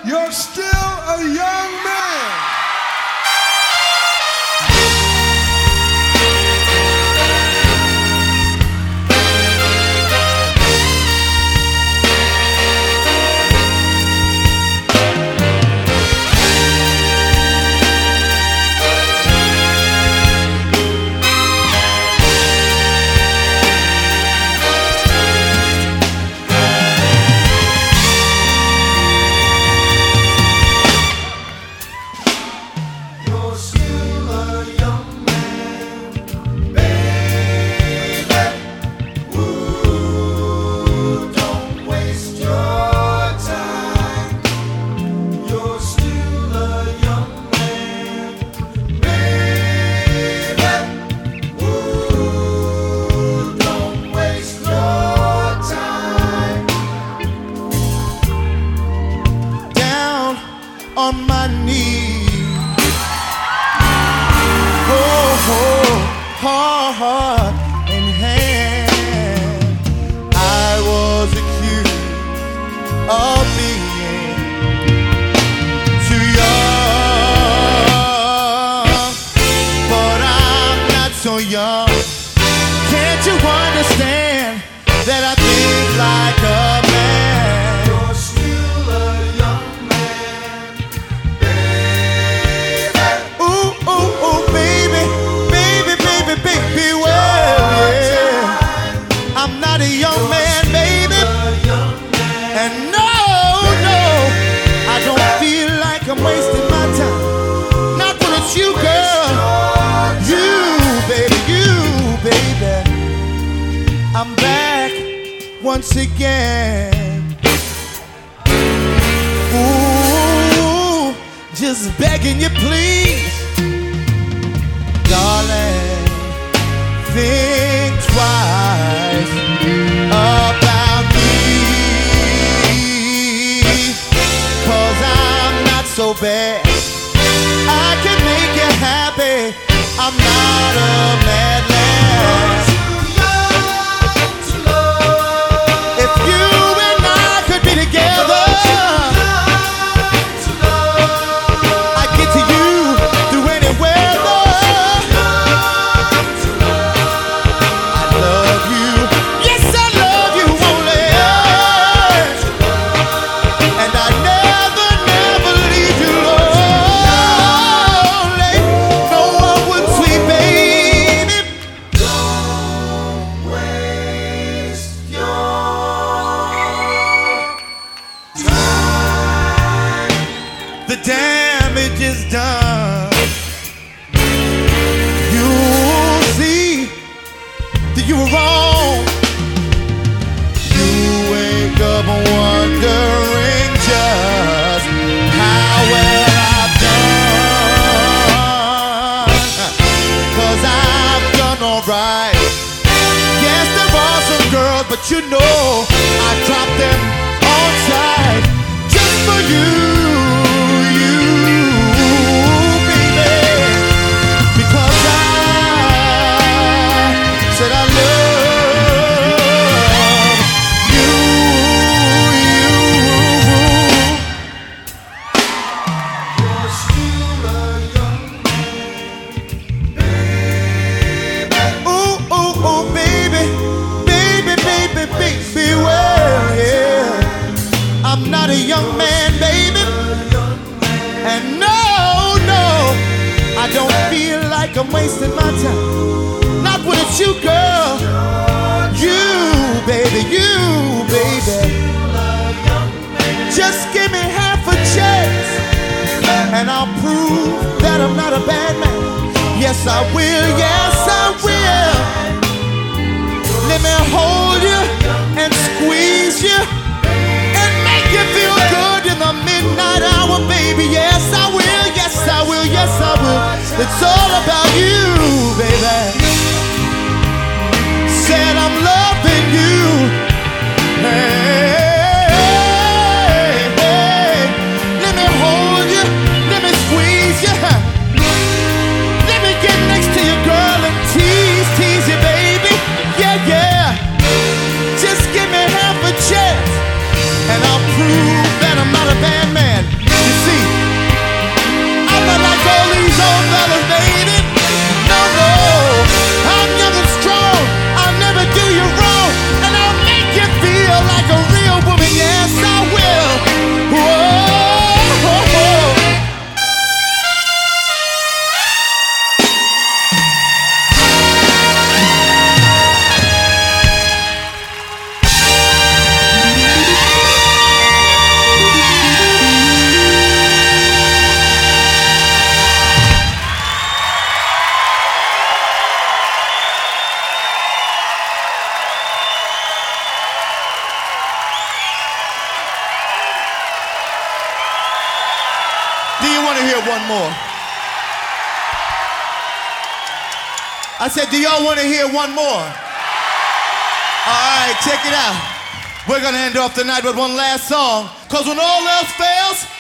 You're still a young man. On my knees, oh, heart and hand, I was accused of being too young, but I'm not so young. Can't you understand that I think like a man? Young man, baby, and no, I don't feel like I'm wasting my time. Not when it's you, girl, you, baby. I'm back once again. Ooh, just begging you, please, darling, think twice about me, 'cause I'm not so bad. I can make you happy. I'm not a madman. If you and I could be together, I get to you through any weather. The damage is done. You'll see that you were wrong. You wake up wondering just how well I've done, 'cause I've done alright. Yes, there are some girls, but you know I dropped them on sight just for you. I'm not a young man, baby, and no, I don't feel like I'm wasting my time. Not when it's you, girl, you, baby. Just give me half a chance, and I'll prove that I'm not a bad man. Yes, I will, Let me hold you and squeeze you, you feel good in the midnight hour, baby. Yes, I will. It's all about you, baby. Said I'm loving you. Hey, let me hold you, let me squeeze you. Let me get next to you, girl, and tease you, baby. Yeah. Do you want to hear one more? I said, do y'all want to hear one more? All right, check it out. We're going to end off the night with one last song. Because when all else fails,